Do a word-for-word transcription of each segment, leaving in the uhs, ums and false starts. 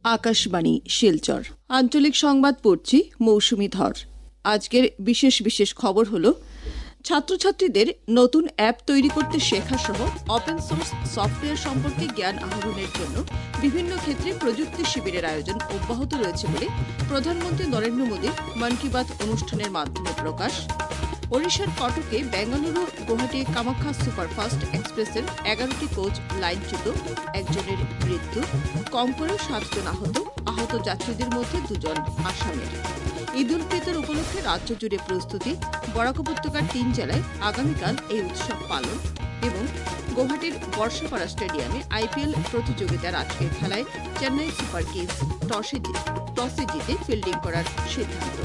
আকাশবাণী শিলচর আঞ্চলিক সংবাদ পড়ছি মৌসুমী ধর। আজকের বিশেষ বিশেষ খবর হলো ছাত্রছাত্রীদের নতুন অ্যাপ তৈরি করতে শেখা সহ ওপেন সোর্স সফটওয়্যার সম্পর্কে জ্ঞান আহরণের জন্য বিভিন্ন ক্ষেত্রে প্রযুক্তি শিবিরের আয়োজন অব্যাহত রয়েছে বলে প্রধানমন্ত্রী নরেন্দ্র মোদীর মন কি বাত অনুষ্ঠানের মাধ্যমে প্রকাশ। ওড়িশার কটকে বেঙ্গালুরু গুয়াহাটি কামাখ্যা সুপারফাস্ট এক্সপ্রেসের এগারোটি কোচ লাইনচ্যুত, একজনের মৃত্যু, কম করেও সাতজন আহত আহত যাত্রীদের মধ্যে দুজন আসামের। ঈদ উল ফিতর উপলক্ষে রাজ্য জুড়ে প্রস্তুতি, বরাক উপত্যকার তিন জেলায় আগামীকাল এই উৎসব পালন। এবং গুয়াহাটির বর্ষাপাড়া স্টেডিয়ামে আইপিএল প্রতিযোগিতার আজকের খেলায় চেন্নাই সুপার কিংস টসে টসে জিতে ফিল্ডিং করার সিদ্ধান্ত।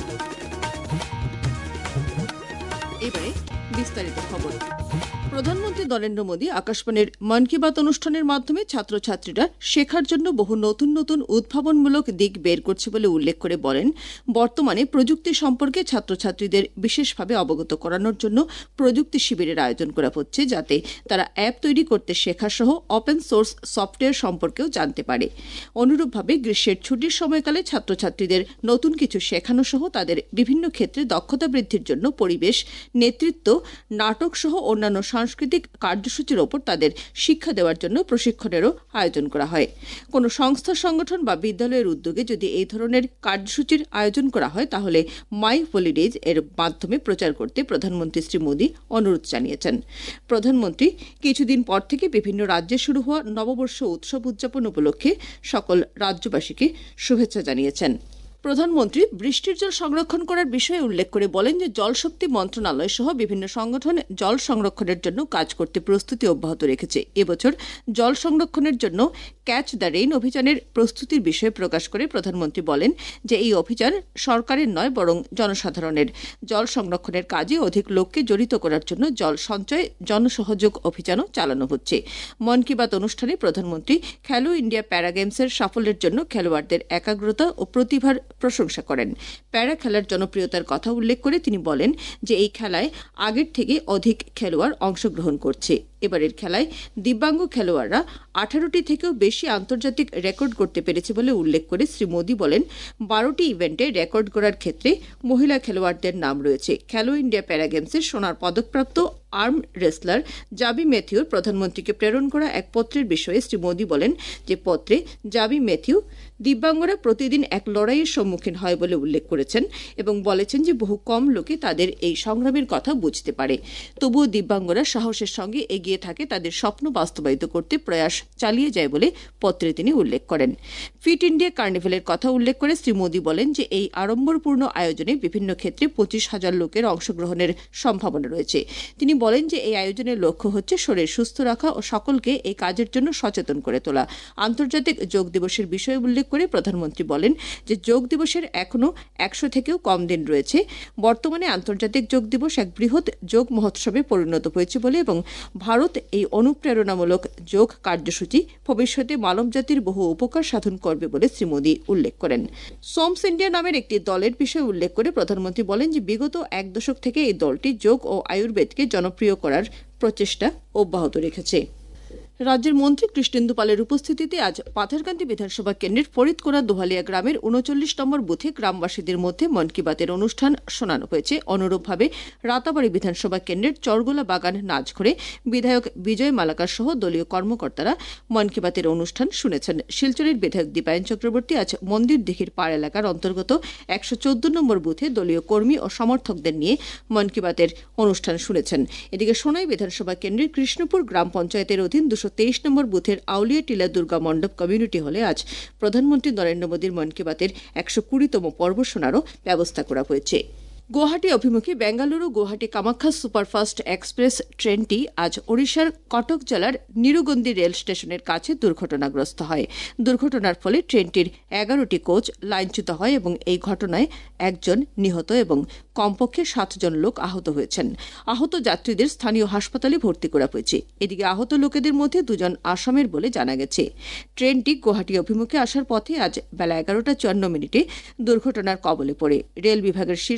এবারে বিস্তারিত খবর। প্রধানমন্ত্রী নরেন্দ্র মোদী আকাশবাণীর মন কি বাত অনুষ্ঠানের মাধ্যমে ছাত্রছাত্রীরা শেখার জন্য বহু নতুন নতুন উদ্ভাবনমূলক দিক বের করছে বলে উল্লেখ করে বলেন, বর্তমানে প্রযুক্তি সম্পর্কে ছাত্রছাত্রীদের বিশেষভাবে অবগত করানোর জন্য প্রযুক্তি শিবিরের আয়োজন করা হচ্ছে, যাতে তারা অ্যাপ তৈরি করতে শেখা সহ ওপেন সোর্স সফটওয়্যার সম্পর্কেও জানতে পারে। অনুরূপভাবে গ্রীষ্মের ছুটির সময়কালে ছাত্রছাত্রীদের নতুন কিছু শেখানো সহ তাদের বিভিন্ন ক্ষেত্রে দক্ষতা বৃদ্ধির জন্য পরিবেশ, নেতৃত্ব, নাটক সহ অন্যান্য সাংস্কৃতিক কার্যসূচির ওপর তাদের শিক্ষা দেওয়ার জন্য প্রশিক্ষণেরও আয়োজন করা হয়। কোন সংস্থা, সংগঠন বা বিদ্যালয়ের উদ্যোগে যদি এই ধরনের কার্যসূচির আয়োজন করা হয়, তাহলে মাই হলিডেজ এর মাধ্যমে প্রচার করতে প্রধানমন্ত্রী শ্রী মোদী অনুরোধ জানিয়েছেন। প্রধানমন্ত্রী কিছুদিন পর থেকে বিভিন্ন রাজ্যে শুরু হওয়া নববর্ষ উৎসব উদযাপন উপলক্ষে সকল রাজ্যবাসীকে শুভেচ্ছা জানিয়েছেন। প্রধানমন্ত্রী বৃষ্টির জল সংরক্ষণ করার বিষয়ে উল্লেখ করে বলেন যে জলশক্তি মন্ত্রণালয় সহ বিভিন্ন সংগঠন জল সংরক্ষণের জন্য কাজ করতে প্রস্তুতি অব্যাহত রেখেছে। এবছর জল সংরক্ষণের জন্য ক্যাচ দ্য রেইন অভিযানের প্রস্তুতির বিষয়ে প্রকাশ করে প্রধানমন্ত্রী বলেন যে এই অভিযান সরকারের নয়, বরং জনসাধারণের। জল সংরক্ষণের কাজে অধিক লোককে জড়িত করার জন্য জল সঞ্চয় জনসহযোগ অভিযানও চালানো হচ্ছে। মন কি বাত অনুষ্ঠানে প্রধানমন্ত্রী খেলো ইন্ডিয়া প্যারা গেমসের সাফল্যের জন্য খেলোয়াড়দের একাগ্রতা ও প্রতিভার প্রশংসা করেন। প্যারা খেলার জনপ্রিয়তার কথা উল্লেখ করে তিনি বলেন যে এই খেলায় আগের থেকে অধিক খেলোয়াড় অংশগ্রহণ করছে। এবারের খেলায় দিব্যাঙ্গ খেলোয়াড়রা আঠারোটি থেকেও বেশি আন্তর্জাতিক রেকর্ড করতে পেরেছে বলে উল্লেখ করে শ্রী মোদী বলেন, বারোটি ইভেন্টে রেকর্ড করার ক্ষেত্রে মহিলা খেলোয়াড়দের নাম রয়েছে। খেলো ইন্ডিয়া প্যারা গেমসের সোনার পদকপ্রাপ্ত আর্ম রেসলার জাবি ম্যাথিউর প্রধানমন্ত্রীকে প্রেরণ করা এক পত্রের বিষয়ে শ্রী মোদী বলেন যে পত্রে জাবি ম্যাথিউ দিব্যাঙ্গরা প্রতিদিন এক লড়াইয়ের সম্মুখীন হয় বলে উল্লেখ করেছেন এবং বলেছেন যে বহু কম লোকে তাদের এই সংগ্রামের কথা বুঝতে পারে। তবুও দিব্যাঙ্গরা সাহসের সঙ্গে এগিয়ে থাকে, তাদের স্বপ্ন বাস্তবায়িত করতে প্রয়াস চালিয়ে যায় বলে পত্রে তিনি উল্লেখ করেন। ফিট ইন্ডিয়া কার্নিভেলের কথা উল্লেখ করে শ্রী মোদী বলেন যে এই আড়ম্বরপূর্ণ আয়োজনে বিভিন্ন ক্ষেত্রে পঁচিশ হাজার লোকের অংশগ্রহণের সম্ভাবনা রয়েছে। তিনি বলেন যে এই আয়োজনের লক্ষ্য হচ্ছে শরীর সুস্থ রাখা ও সকলকে এই কাজের জন্য সচেতন করে তোলা। আন্তর্জাতিক যোগ দিবসের বিষয়ে উল্লেখ করে প্রধানমন্ত্রী বলেন যে যোগ দিবসের এখনও একশো থেকেও কম দিন রয়েছে। বর্তমানে আন্তর্জাতিক যোগ দিবস এক বৃহৎ যোগ মহোৎসবে পরিণত হয়েছে বলে এবং ভারত এই অনুপ্রেরণামূলক যোগ কার্যসূচি ভবিষ্যতে মানবজাতির বহু উপকার সাধন করবে বলে শ্রী মোদী উল্লেখ করেন। সোমস ইন্ডিয়া নামের একটি দলের বিষয়ে উল্লেখ করে প্রধানমন্ত্রী বলেন যে বিগত এক দশক থেকে এই দলটি যোগ ও আয়ুর্বেদকে জনপ্রিয় করার প্রচেষ্টা অব্যাহত রেখেছে। রাজ্যের মন্ত্রী কৃষ্ণেন্দু পালের উপস্থিতিতে আজ পাথারকান্দি বিধানসভা কেন্দ্রের ফরিদকোনা দোহালিয়া গ্রামের উনচল্লিশ নম্বর বুথে গ্রামবাসীদের মধ্যে মন কি বাতের অনুষ্ঠান শোনানো হয়েছে। অনুরূপভাবে রাতাবাড়ি বিধানসভা কেন্দ্রের চরগোলা বাগান নাচঘরে বিধায়ক বিজয় মালাকার সহ দলীয় কর্মকর্তারা মন কি বাতের অনুষ্ঠান শুনেছেন। শিলচরের বিধায়ক দীপায়ন চক্রবর্তী আজ মন্দির দিঘির পাড় এলাকার অন্তর্গত একশো চোদ্দ নম্বর বুথে দলীয় কর্মী ও সমর্থকদের নিয়ে মন কি বাতের অনুষ্ঠান শুনেছেন। এদিকে সোনাই বিধানসভা কেন্দ্রের কৃষ্ণপুর গ্রাম পঞ্চায়েতের অধীন দুশো তেইশ নম্বর বুথের আউলিয়া টিলা দুর্গা মণ্ডপ কমিউনিটি হলে আজ প্রধানমন্ত্রী নরেন্দ্র মোদীর মন কি বাতের একশো কুড়িতম পর্ব শোনারও ব্যবস্থা করা হয়েছে। গুয়াহাটি অভিমুখী বেঙ্গালুরু গুয়াহাটি কামাখ্যা সুপারফাস্ট এক্সপ্রেস ট্রেনটি আজ ওড়িশার কটক জেলার নিরুগন্দি রেল স্টেশনের কাছে দুর্ঘটনাগ্রস্ত হয়। দুর্ঘটনার ফলে ট্রেনটির এগারোটি কোচ লাইনচ্যুত হয় এবং এই ঘটনায় একজন নিহত এবং কমপক্ষে সাতজন লোক আহত হয়েছেন। আহত যাত্রীদের স্থানীয় হাসপাতালে ভর্তি করা হয়েছে। এদিকে আহত লোকেদের মধ্যে দুজন আসামের বলে জানা গেছে। ট্রেনটি গুয়াহাটি অভিমুখে আসার পথে আজ বেলা এগারোটা চুয়ান্ন মিনিটে দুর্ঘটনার কবলে পড়ে। রেল বিভাগের শীর্ষ আধিকারিক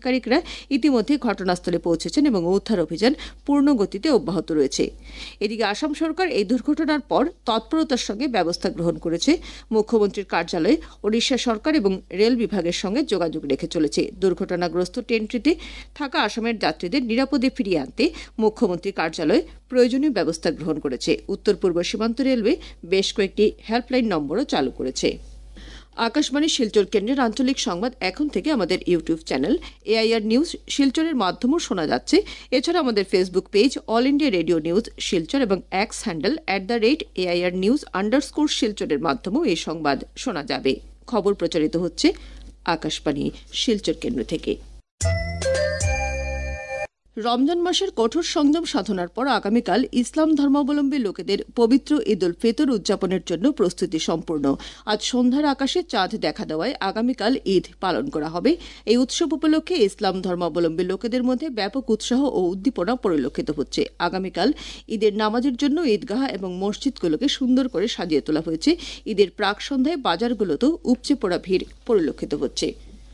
আধিকারিকরা ইতিমধ্যে ঘটনাস্থলে পৌঁছেছেন এবং উদ্ধার অভিযান পূর্ণ গতিতে অব্যাহত রয়েছে। এদিকে আসাম সরকার এই দুর্ঘটনার পর তৎপরতার সঙ্গে ব্যবস্থা গ্রহণ করেছে। মুখ্যমন্ত্রীর কার্যালয় ওড়িশা সরকার এবং রেল বিভাগের সঙ্গে যোগাযোগ রেখে চলেছে। দুর্ঘটনাগ্রস্ত ট্রেনটিতে থাকা আসামের যাত্রীদের নিরাপদে ফিরিয়ে আনতে মুখ্যমন্ত্রী কার্যালয় প্রয়োজনীয় ব্যবস্থা গ্রহণ করেছে। উত্তর পূর্ব সীমান্ত রেলওয়ে বেশ কয়েকটি হেল্পলাইন নম্বরও চালু করেছে। আকাশবাণী শিলচর কেন্দ্রের আঞ্চলিক সংবাদ এখন থেকে আমাদের ইউটিউব চ্যানেল এআইআর নিউজ শিলচরের মাধ্যমেও শোনা যাচ্ছে। এছাড়া আমাদের Facebook page all India radio news Silchar এবং X handle at the rate AIR news underscore শিলচরের মাধ্যমেও এই সংবাদ শোনা যাবে। খবর প্রচারিত হচ্ছে আকাশবাণী শিলচর কেন্দ্র থেকে। রমজান মাসের কঠোর সংযম সাধনার পর আগামীকাল ইসলাম ধর্মাবলম্বী লোকেদের পবিত্র ঈদ উল ফিতর উদযাপনের জন্য প্রস্তুতি সম্পূর্ণ। আজ সন্ধ্যার আকাশে চাঁদ দেখা দেওয়ায় আগামীকাল ঈদ পালন করা হবে। এই উৎসব উপলক্ষে ইসলাম ধর্মাবলম্বী লোকেদের মধ্যে ব্যাপক উৎসাহ ও উদ্দীপনা পরিলক্ষিত হচ্ছে। আগামীকাল ঈদের নামাজের জন্য ঈদগাহ এবং মসজিদগুলোকে সুন্দর করে সাজিয়ে তোলা হয়েছে। ঈদের প্রাক সন্ধ্যায় বাজারগুলোতেও উপচে পড়া ভিড় পরিলক্ষিত হচ্ছে।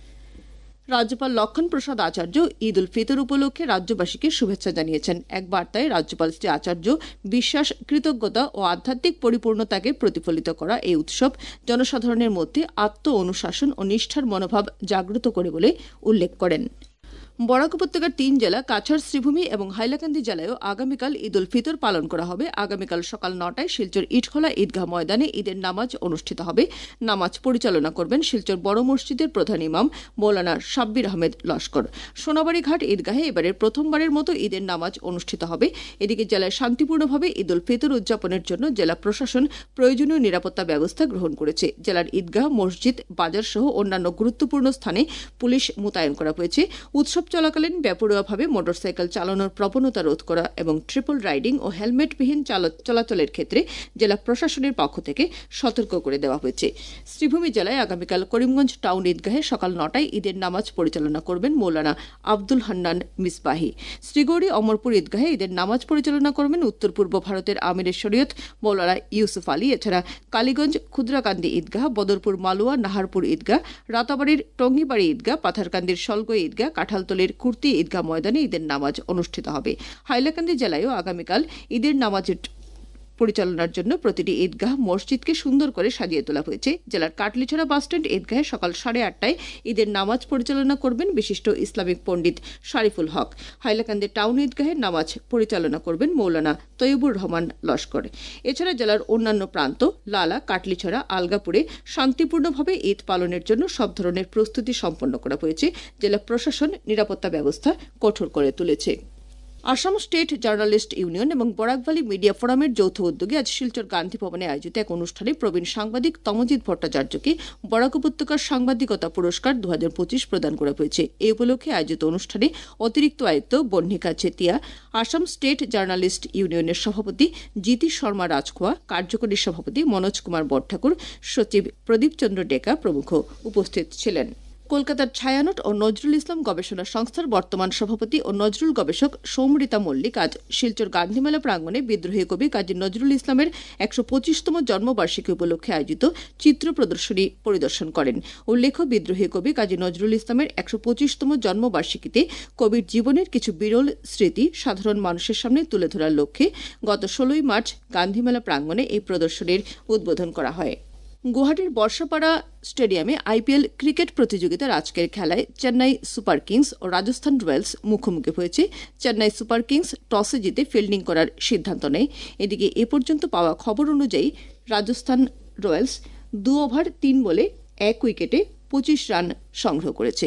রাজ্যপাল লক্ষণ প্রসাদ আচার্য ঈদ উল ফিতর উপলক্ষে রাজ্যবাসীকে শুভেচ্ছা জানিয়েছেন। এক বার্তায় রাজ্যপাল শ্রী আচার্য বিশ্বাস, কৃতজ্ঞতা ও আধ্যাত্মিক পরিপূর্ণতাকে প্রতিফলিত করা এই উৎসব জনসাধারণের মধ্যে আত্ম অনুশাসন ও নিষ্ঠার মনোভাব জাগ্রত করে বলে উল্লেখ করেন। বরাক উপত্যকার তিন জেলা কাছাড়, শ্রীভূমি এবং হাইলাকান্দি জেলায়ও আগামীকাল ঈদ উল ফিতর পালন করা হবে। আগামীকাল সকাল নটায় শিলচর ইটখোলা ঈদগাহ ময়দানে ঈদের নামাজ অনুষ্ঠিত হবে। নামাজ পরিচালনা করবেন শিলচর বড় মসজিদের প্রধান ইমাম মৌলানা সাব্বির আহমেদ লস্কর। সোনাবাড়ি ঘাট ঈদগাহে এবারের প্রথমবারের মতো ঈদের নামাজ অনুষ্ঠিত হবে। এদিকে জেলায় শান্তিপূর্ণভাবে ঈদ উল ফিতর উদযাপনের জন্য জেলা প্রশাসন প্রয়োজনীয় নিরাপত্তা ব্যবস্থা গ্রহণ করেছে। জেলার ঈদগাহ, মসজিদ, বাজার সহ অন্যান্য গুরুত্বপূর্ণ স্থানে পুলিশ মোতায়েন করা হয়েছে। উৎসব চলাকালীন বেপরোয়াভাবে মোটরসাইকেল চালানোর প্রবণতা রোধ করা এবং ট্রিপল রাইডিং ও হেলমেটবিহীন চলাচলের ক্ষেত্রে জেলা প্রশাসনের পক্ষ থেকে সতর্ক করে দেওয়া হয়েছে। শ্রীভূমি জেলায় আগামীকাল করিমগঞ্জ টাউন ঈদগাহে সকাল নটায় ঈদের নামাজ পরিচালনা করবেন মৌলানা আব্দুল হান্নান মিসবাহি। শ্রীগৌরী অমরপুর ঈদগাহে ঈদের নামাজ পরিচালনা করবেন উত্তর পূর্ব ভারতের আমিরের শরীয়ত মৌলানা ইউসুফ আলী। এছাড়া কালীগঞ্জ ক্ষুদ্রাকান্দি ঈদগাহ, বদরপুর মালুয়া নাহারপুর ঈদগাহ, রাতাবাড়ির টঙ্গিবাড়ি ঈদগাহ, পাথারকান্দির সলগই ঈদগাহ, কাঁঠালতলীর কুর্তি ঈদগাহ ময়দানে ঈদের নামাজ অনুষ্ঠিত হবে। হাইলাকান্দি জেলায়ও আগামীকাল ঈদের নামাজের পরিচালনার জন্য প্রতিটি ঈদগাহ, মসজিদকে সুন্দর করে সাজিয়ে তোলা হয়েছে। জেলার কাটলিছড়া বাসস্ট্যান্ড ঈদগাহে সকাল সাড়ে আটটায় ঈদের নামাজ পরিচালনা করবেন বিশিষ্ট ইসলামিক পণ্ডিত শারিফুল হক। হাইলাকান্দি টাউন ঈদগাহে নামাজ পরিচালনা করবেন মৌলানা তৈয়বুর রহমান লস্কর। এছাড়া জেলার অন্যান্য প্রান্ত লালা, কাটলিছড়া, আলগাপুরে শান্তিপূর্ণভাবে ঈদ পালনের জন্য সব ধরনের প্রস্তুতি সম্পন্ন করা হয়েছে। জেলা প্রশাসন নিরাপত্তা ব্যবস্থা কঠোর করে তুলেছে। আসাম স্টেট জার্নালিস্ট ইউনিয়ন এবং বরাকভ্যালি মিডিয়া ফোরামের যৌথ উদ্যোগে আজ শিলচর গান্ধী ভবনে আয়োজিত এক অনুষ্ঠানে প্রবীণ সাংবাদিক তমজিৎ ভট্টাচার্যকে বরাক উপত্যকার সাংবাদিকতা পুরস্কার দু হাজার পঁচিশ প্রদান করা হয়েছে। এই উপলক্ষে আয়োজিত অনুষ্ঠানে অতিরিক্ত আয়ুক্ত বর্ণিকা চেতিয়া, আসাম স্টেট জার্নালিস্ট ইউনিয়নের সভাপতি জিতি শর্মা রাজখোয়া, কার্যকরী সভাপতি মনোজ কুমার বড়ঠাকুর, সচিব প্রদীপ চন্দ্র ডেকা প্রমুখ উপস্থিত ছিলেন। কলকাতার ছায়ানট ও নজরুল ইসলাম গবেষণা সংস্থার বর্তমান সভাপতি ও নজরুল গবেষক সৌমৃতা মল্লিক আজ শিলচর গান্ধীমেলা প্রাঙ্গণে বিদ্রোহী কবি কাজী নজরুল ইসলামের একশো পঁচিশতম জন্মবার্ষিকী উপলক্ষে আয়োজিত চিত্র প্রদর্শনী পরিদর্শন করেন। উল্লেখ্য, বিদ্রোহী কবি কাজী নজরুল ইসলামের একশো পঁচিশতম জন্মবার্ষিকীতে কবির জীবনের কিছু বিরল স্মৃতি সাধারণ মানুষের সামনে তুলে ধরার লক্ষ্যে গত ষোলোই মার্চ গান্ধীমেলা প্রাঙ্গণে এই প্রদর্শনীর উদ্বোধন করা হয়। গুয়াহাটির বর্ষাপাড়া স্টেডিয়ামে আইপিএল ক্রিকেট প্রতিযোগিতার আজকের খেলায় চেন্নাই সুপার কিংস ও রাজস্থান রয়্যালস মুখোমুখি হয়েছে। চেন্নাই সুপার কিংস টসে জিতে ফিল্ডিং করার সিদ্ধান্ত নেয়। এদিকে এ পর্যন্ত পাওয়া খবর অনুযায়ী রাজস্থান রয়্যালস দু ওভার তিন বলে এক উইকেটে পঁচিশ রান সংগ্রহ করেছে।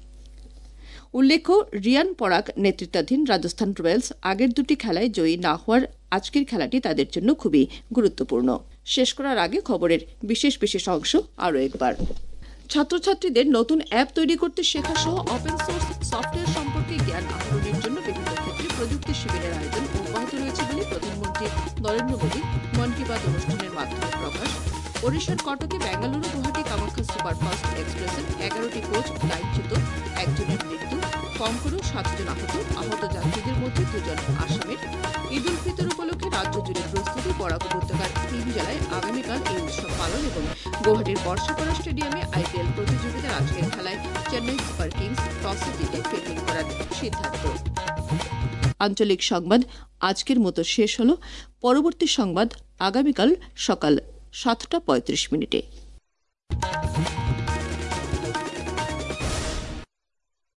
উল্লেখ্য, রিয়ান পরাগ নেতৃত্বাধীন রাজস্থান রয়্যালস আগের দুটি খেলায় জয়ী না হওয়ার আজকের খেলাটি তাদের জন্য খুবই গুরুত্বপূর্ণ। শেষ করার আগে খবরের বিশেষ বিশেষ অংশ আরও একবার। ছাত্রছাত্রীদের নতুন অ্যাপ তৈরি করতে শেখা সহ ওপেন সোর্স সফটওয়্যার সম্পর্কে জ্ঞান আহরণের জন্য বিভিন্ন ক্ষেত্রে প্রযুক্তি শিবিরের আয়োজন অব্যাহত রয়েছে বলে প্রধানমন্ত্রী নরেন্দ্র মোদী মন কি বাত অনুষ্ঠানের মাধ্যমে প্রকাশ। ওড়িশার কটকে বেঙ্গালুরু গুয়াহাটি কামাখ্যা সুপারফাস্ট এক্সপ্রেসের এগারোটি কোচ লাইনচ্যুত, একজনের মৃত্যু, কম করেও সাতজন আহত। আহত যাত্রীদের মধ্যে দুজন আসামের। ঈদ উল ফিতর উপলক্ষে রাজ্য জুড়ে প্রস্তুতি। বরাক উপত্যকার তিন জেলায় আগামীকাল এই উৎসব পালন এবং গুয়াহাটির বর্ষাপাড়া স্টেডিয়ামে আইপিএল প্রতিযোগিতার আজকের খেলায় চেন্নাই সুপার কিংস টসে জিতে ফিল্ডিং করার সিদ্ধান্ত। আঞ্চলিক সংবাদ আজকের মতো শেষ হলো। পরবর্তী সংবাদ আগামীকাল সকাল সাতটা পঁয়ত্রিশ মিনিটে।